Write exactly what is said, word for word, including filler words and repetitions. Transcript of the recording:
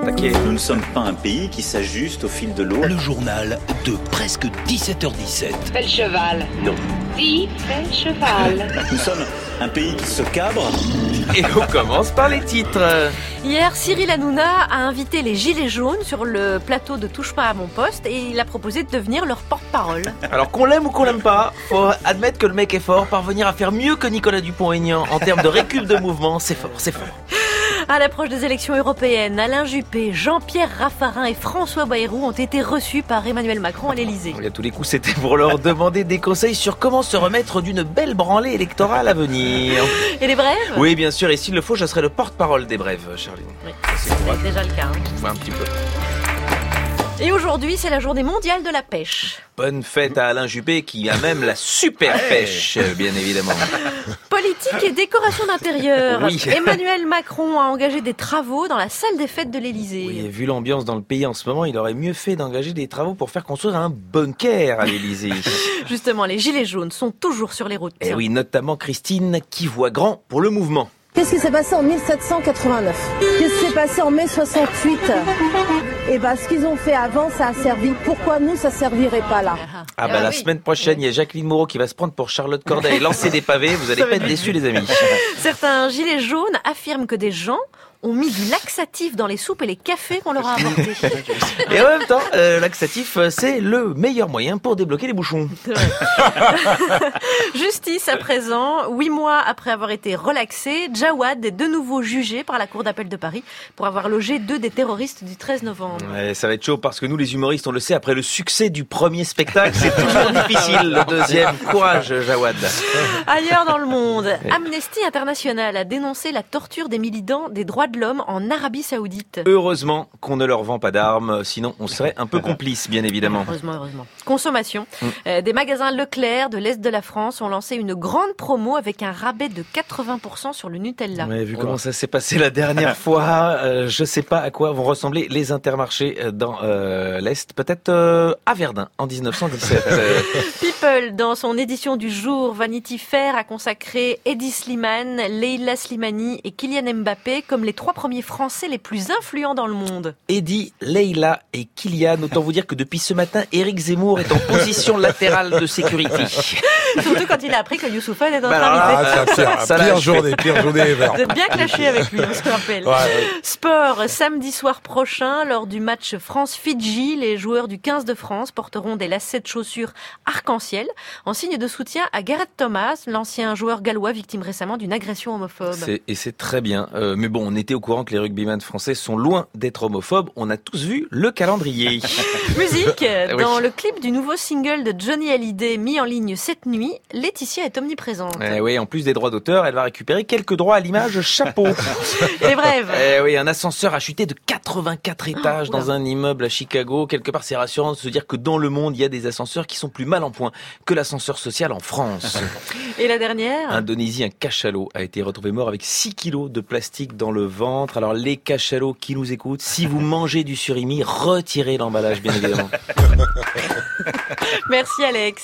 taquet. Nous ne sommes pas un pays qui s'ajuste au fil de l'eau. Le journal de presque dix-sept heures dix-sept. Fais le cheval. Non. Si, fais le cheval. Nous sommes un pays qui se cabre. Et on commence par les titres. Hier, Cyril Hanouna a invité les Gilets jaunes sur le plateau de Touche pas à mon poste et il a proposé de devenir leur porte-parole. Alors qu'on l'aime ou qu'on l'aime pas, faut admettre que le mec est fort. Parvenir à faire mieux que Nicolas Dupont-Aignan en termes de récup de mouvement, c'est fort, c'est fort. À l'approche des élections européennes, Alain Juppé, Jean-Pierre Raffarin et François Bayrou ont été reçus par Emmanuel Macron à l'Élysée. À tous les coups, c'était pour leur demander des conseils sur comment se remettre d'une belle branlée électorale à venir. Et les brèves ? Oui, bien sûr, et s'il le faut, je serai le porte-parole des brèves, Charline. Oui, c'est déjà le cas. Hein. Ouais, un petit peu. Et aujourd'hui, c'est la journée mondiale de la pêche. Bonne fête à Alain Juppé qui a même la super pêche, bien évidemment. Politique et décoration d'intérieur. Oui. Emmanuel Macron a engagé des travaux dans la salle des fêtes de l'Élysée. Oui, et vu l'ambiance dans le pays en ce moment, il aurait mieux fait d'engager des travaux pour faire construire un bunker à l'Élysée. Justement, les gilets jaunes sont toujours sur les routes. Et oui, notamment Christine qui voit grand pour le mouvement. Qu'est-ce qui s'est passé en mille sept cent quatre-vingt-neuf? Qu'est-ce qui s'est passé en mai soixante-huit? Eh ben, ce qu'ils ont fait avant, ça a servi. Pourquoi nous, ça servirait pas là? Ah bah ah, la oui. semaine prochaine, il y a Jacqueline Moreau qui va se prendre pour Charlotte Corday et lancer des pavés. Vous allez pas être déçus, les amis. Certains gilets jaunes affirment que des gens ont mis du laxatif dans les soupes et les cafés qu'on leur a apportés. Et en même temps, euh, laxatif, c'est le meilleur moyen pour débloquer les bouchons. Justice à présent. Huit mois après avoir été relaxé, Jawad est de nouveau jugé par la Cour d'appel de Paris pour avoir logé deux des terroristes du treize novembre. Ouais, ça va être chaud parce que nous, les humoristes, on le sait, après le succès du premier spectacle, c'est toujours difficile le deuxième. Courage, Jawad. Ailleurs dans le monde, Amnesty International a dénoncé la torture des militants des droits de l'homme en Arabie Saoudite. Heureusement qu'on ne leur vend pas d'armes, sinon on serait un peu complices, bien évidemment. Heureusement, heureusement. Consommation. Mm. Euh, des magasins Leclerc de l'Est de la France ont lancé une grande promo avec un rabais de quatre-vingts pour cent sur le Nutella. Ouais, vu comment ça s'est passé la dernière fois, euh, je sais pas à quoi vont ressembler les intermarchés dans euh, l'Est. Peut-être euh, à Verdun en dix-neuf cent dix-sept. Euh, People, dans son édition du jour, Vanity Fair a consacré Hedi Slimane, Leila Slimani et Kylian Mbappé comme les trois premiers Français les plus influents dans le monde. Eddie, Leila et Kylian. Autant vous dire que depuis ce matin, Éric Zemmour est en position latérale de sécurité. Surtout quand il a appris que Youssoupha était en Bah train alors d'inviter. là, Ah, c'est pire, Ça l'a pire achevé. journée, pire journée ever. Vous êtes bien clashé avec lui, on se rappelle. Ouais, ouais. Sport, samedi soir prochain, lors du match France-Fidji, les joueurs du quinze de France porteront des lacets de chaussures arc-en-ciel en signe de soutien à Gareth Thomas, l'ancien joueur gallois victime récemment d'une agression homophobe. C'est, et c'est très bien. Euh, mais bon, on était au courant que les rugbyman français sont loin d'être homophobes. On a tous vu le calendrier. Musique, Oui. dans le clip du nouveau single de Johnny Hallyday mis en ligne cette nuit, Laetitia est omniprésente. Eh oui, en plus des droits d'auteur, elle va récupérer quelques droits à l'image chapeau. Et les brèves. Eh oui, un ascenseur a chuté de quatre-vingt-quatre étages oula. dans un immeuble à Chicago. Quelque part, c'est rassurant de se dire que dans le monde, il y a des ascenseurs qui sont plus mal en point que l'ascenseur social en France. Et la dernière. Indonésie, un cachalot a été retrouvé mort avec six kilos de plastique dans le ventre. Alors les cachalots qui nous écoutent, si vous mangez du surimi, retirez l'emballage, bien évidemment. Merci Alex.